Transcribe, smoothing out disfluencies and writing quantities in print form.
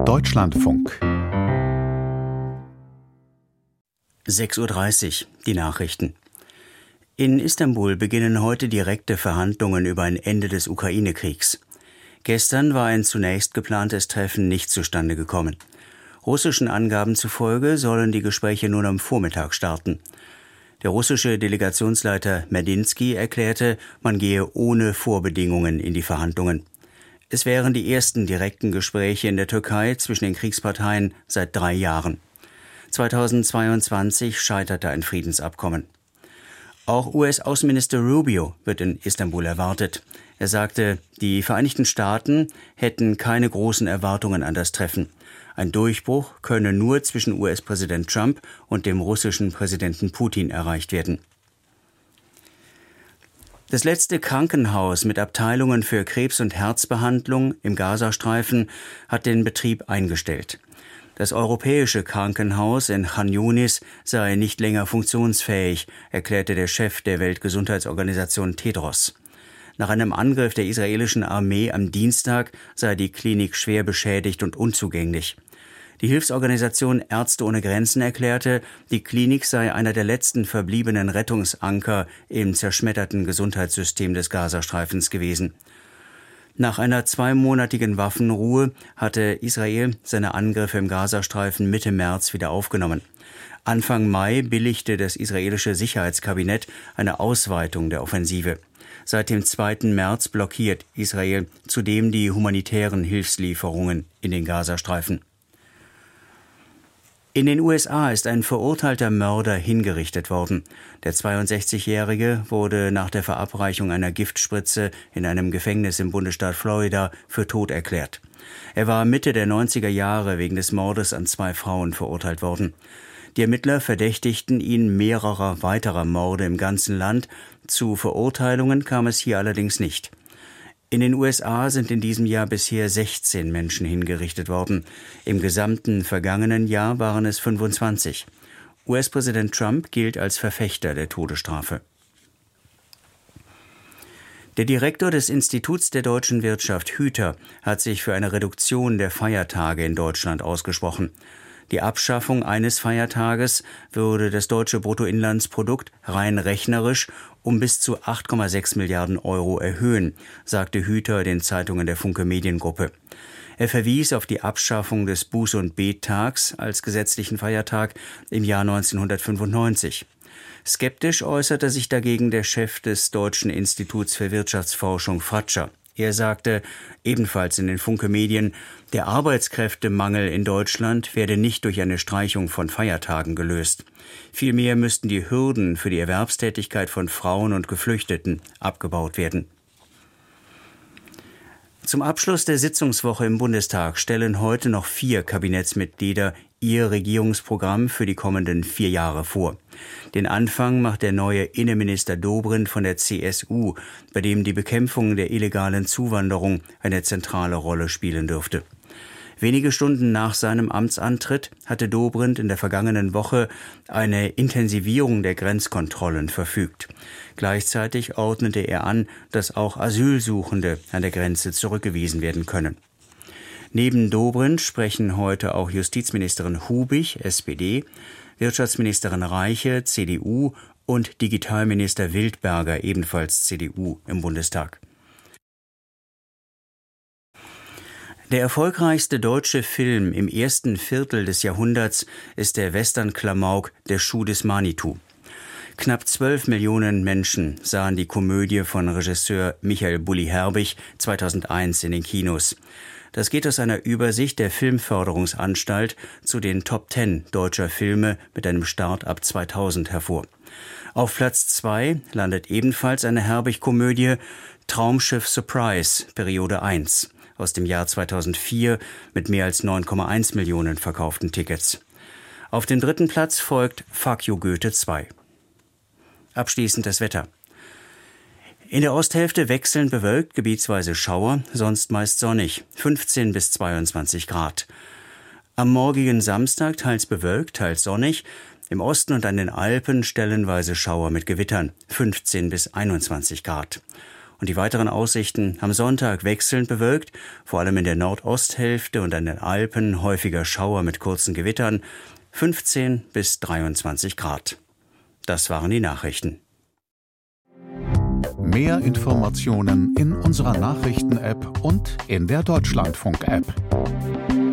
Deutschlandfunk 6:30 Uhr, die Nachrichten. In Istanbul beginnen heute direkte Verhandlungen über ein Ende des Ukraine-Kriegs. Gestern war ein zunächst geplantes Treffen nicht zustande gekommen. Russischen Angaben zufolge sollen die Gespräche nun am Vormittag starten. Der russische Delegationsleiter Medinsky erklärte, man gehe ohne Vorbedingungen in die Verhandlungen. Es wären die ersten direkten Gespräche in der Türkei zwischen den Kriegsparteien seit 3 Jahren. 2022 scheiterte ein Friedensabkommen. Auch US-Außenminister Rubio wird in Istanbul erwartet. Er sagte, die Vereinigten Staaten hätten keine großen Erwartungen an das Treffen. Ein Durchbruch könne nur zwischen US-Präsident Trump und dem russischen Präsidenten Putin erreicht werden. Das letzte Krankenhaus mit Abteilungen für Krebs- und Herzbehandlung im Gazastreifen hat den Betrieb eingestellt. Das europäische Krankenhaus in Khan Yunis sei nicht länger funktionsfähig, erklärte der Chef der Weltgesundheitsorganisation Tedros. Nach einem Angriff der israelischen Armee am Dienstag sei die Klinik schwer beschädigt und unzugänglich. Die Hilfsorganisation Ärzte ohne Grenzen erklärte, die Klinik sei einer der letzten verbliebenen Rettungsanker im zerschmetterten Gesundheitssystem des Gazastreifens gewesen. Nach einer 2-monatigen Waffenruhe hatte Israel seine Angriffe im Gazastreifen Mitte März wieder aufgenommen. Anfang Mai billigte das israelische Sicherheitskabinett eine Ausweitung der Offensive. Seit dem 2. März blockiert Israel zudem die humanitären Hilfslieferungen in den Gazastreifen. In den USA ist ein verurteilter Mörder hingerichtet worden. Der 62-Jährige wurde nach der Verabreichung einer Giftspritze in einem Gefängnis im Bundesstaat Florida für tot erklärt. Er war Mitte der 90er Jahre wegen des Mordes an 2 Frauen verurteilt worden. Die Ermittler verdächtigten ihn mehrerer weiterer Morde im ganzen Land. Zu Verurteilungen kam es hier allerdings nicht. In den USA sind in diesem Jahr bisher 16 Menschen hingerichtet worden. Im gesamten vergangenen Jahr waren es 25. US-Präsident Trump gilt als Verfechter der Todesstrafe. Der Direktor des Instituts der deutschen Wirtschaft, Hüter, hat sich für eine Reduktion der Feiertage in Deutschland ausgesprochen. Die Abschaffung eines Feiertages würde das deutsche Bruttoinlandsprodukt rein rechnerisch um bis zu 8,6 Milliarden Euro erhöhen, sagte Hüter den Zeitungen der Funke Mediengruppe. Er verwies auf die Abschaffung des Buß- und Bettags als gesetzlichen Feiertag im Jahr 1995. Skeptisch äußerte sich dagegen der Chef des Deutschen Instituts für Wirtschaftsforschung, Fratscher. Er sagte, ebenfalls in den Funke Medien, der Arbeitskräftemangel in Deutschland werde nicht durch eine Streichung von Feiertagen gelöst. Vielmehr müssten die Hürden für die Erwerbstätigkeit von Frauen und Geflüchteten abgebaut werden. Zum Abschluss der Sitzungswoche im Bundestag stellen heute noch 4 Kabinettsmitglieder ihr Regierungsprogramm für die kommenden 4 Jahre vor. Den Anfang macht der neue Innenminister Dobrindt von der CSU, bei dem die Bekämpfung der illegalen Zuwanderung eine zentrale Rolle spielen dürfte. Wenige Stunden nach seinem Amtsantritt hatte Dobrindt in der vergangenen Woche eine Intensivierung der Grenzkontrollen verfügt. Gleichzeitig ordnete er an, dass auch Asylsuchende an der Grenze zurückgewiesen werden können. Neben Dobrindt sprechen heute auch Justizministerin Hubig, SPD, Wirtschaftsministerin Reiche, CDU und Digitalminister Wildberger, ebenfalls CDU, im Bundestag. Der erfolgreichste deutsche Film im ersten Viertel des Jahrhunderts ist der Western-Klamauk Der Schuh des Manitou. Knapp 12 Millionen Menschen sahen die Komödie von Regisseur Michael Bulli-Herbig 2001 in den Kinos. Das geht aus einer Übersicht der Filmförderungsanstalt zu den Top 10 deutscher Filme mit einem Start ab 2000 hervor. Auf Platz 2 landet ebenfalls eine Herbig-Komödie Traumschiff Surprise, Periode 1, aus dem Jahr 2004 mit mehr als 9,1 Millionen verkauften Tickets. Auf dem 3. Platz folgt Fuck You Goethe 2. Abschließend das Wetter. In der Osthälfte wechselnd bewölkt, gebietsweise Schauer, sonst meist sonnig, 15 bis 22 Grad. Am morgigen Samstag teils bewölkt, teils sonnig, im Osten und an den Alpen stellenweise Schauer mit Gewittern, 15 bis 21 Grad. Und die weiteren Aussichten: am Sonntag wechselnd bewölkt, vor allem in der Nordosthälfte und an den Alpen häufiger Schauer mit kurzen Gewittern, 15 bis 23 Grad. Das waren die Nachrichten. Mehr Informationen in unserer Nachrichten-App und in der Deutschlandfunk-App.